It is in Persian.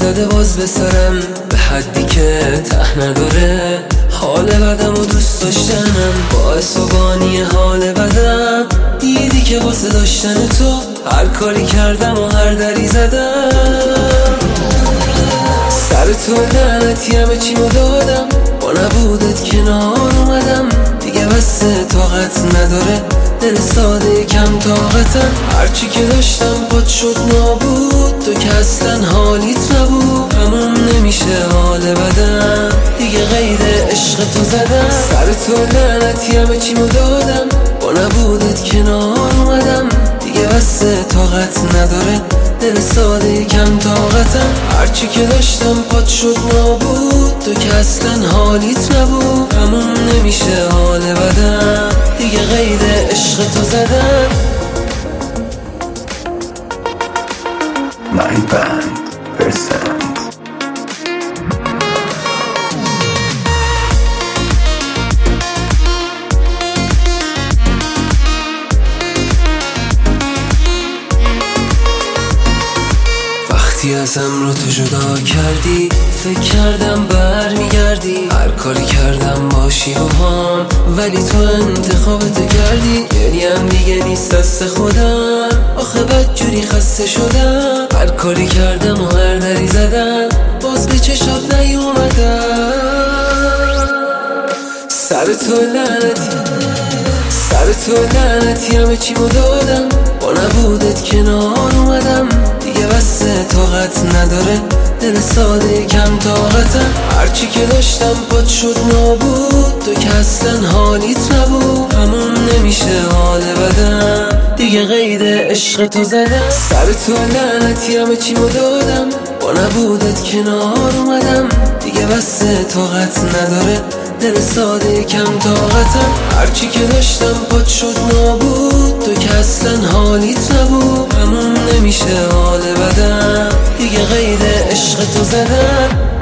زده باز به سرم، به حدی که ته نداره. حال بدم و دوست داشتنم باعث و بانی حال بدم. دیدی که واسه داشتن تو هر کاری کردم و هر دری زدم. سر تو لعنتی همه چیمو دادم، با نبودت کنار اومدم. دیگه بس طاقت نداره دل ساده کم طاقتم. هرچی که داشتم پات شد نابود، تو که اصلا حالیت نبود. تموم نمیشه حال بدم، دیگه غیر عشق تو زدم. سر تو لعنتی همه چیمو دادم، با نبودت کنار اومدم. دیگه بس طاقت نداره دل ساده کم طاقتم. هرچی که داشتم پات شد نابود، تو که اصلا حالیت نبود. تموم نمیشه حال بدم، دیگه غیر عشق تو زدم. My band present. وقتی ازم رو تو جدا کردی، فکر کردم برمیگردی. هر کاری کردم باشی با هم، ولی تو انتخابتو کردی. گریم دیگه نیست دست خودم، آخه بدجوری خسته شدم. هر کاری کردم و هر دری زدم، باز به چشات نیومدم. سر تو لعنتی همه چیمو دادم، با نبودت کنار اومدم. دیگه بس طاقت نداره دل ساده کم طاقتم. هرچی که داشتم پات شد نابود، تو که اصلا حالیت نبود. تموم نمیشه حال بدم، دیگه غیر عشق تو زدم. سر تو لعنتی همه چیمو دادم، با نبودت کنار اومدم. دیگه بس طاقت نداره دل ساده کم طاقتم. هرچی که داشتم پات شد نابود، تو که اصلا حالیت نبود. تموم نمیشه حال بدم، دیگه غیر عشق تو زدم.